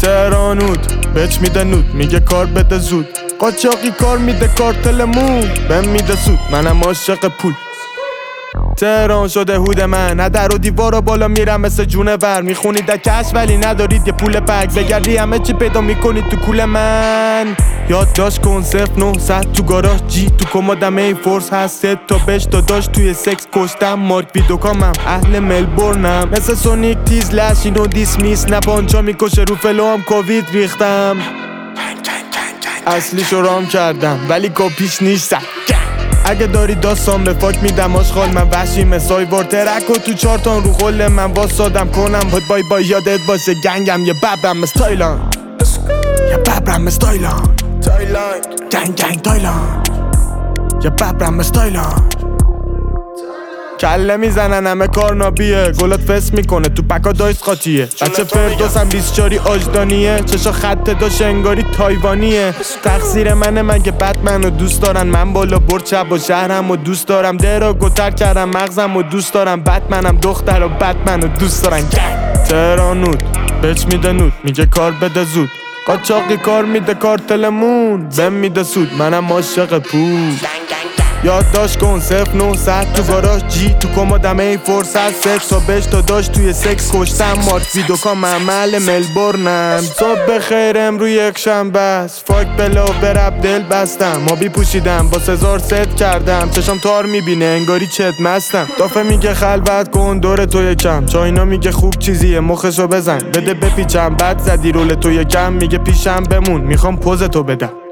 تهرانود بهش میده نود، میگه کار بده زود. قاچاقی کار میده کارتلمون، بهم میده سود، منم عاشق پول. تهران شده هود من، نه در و دیوار و بالا میرم مثل جونور. میخونید کش ولی ندارید یه پول پک، بگردی همه چی پیدا میکنید تو کول من. یادداشت کن 0900 تو گاراژ جی، تو کمدم ای فورس هست 3 تا بش داداش توی سکس کشتم. مارک ویدوکامم اهل ملبورنم، مثل سونیک تیز لش اینو دیسمیس. نه پانچا میکشه رو فلوام کووید ریختم، اصلیشو رام کردم ولی کپیش نیستم. اگه داری داستان به فاک میدم آشغال، من وحشی مسای وار ترک و تو 4 تان رو خل من واسادم کنم بای بای یادت باشه گنگم. یه ببرم استایلان، یه ببرم استایلان، گنگ تایلان، یه ببرم استایلان. کله میزنن همه کارنابیه، گلات فس میکنه تو پکا دایس قاطیه. بچه فردوسم 24 آجدانیه، چشا خط داشت انگاری تایوانیه. تقصیر من که بتمنو دوست دارن، من بالا برد شب و شهرمو دوست دارم. درا گتر کردم مغزمو دوست دارم، بتمنم دختر و بتمنو دوست دارن. تهرانود بهش میده نود، میگه کار بده زود. قاچاقی کار میده کارتلمون، بهم میده سود، منم عاشق پول. یادداشت کن 0900 تو گاراژ جی، تو کمدم ای فورس هست 3 تا بش داداش توی سکس کشتم. مارک ویدوکام محمل ملبورنم. صبح بخیر امرو یک شنبه است، فاک بلا برب دل بستم. مابی پوشیدم با سزار ست کردم، چشم تار میبینه انگاری چت مستم. دافه میگه خلوت کن دور تو یکم، چاینا میگه خوب چیزیه مخشو بزن بده بپیچم. بعد زدی رول تو یکم، میگه پیشم بمون میخوام پوز تو بدم.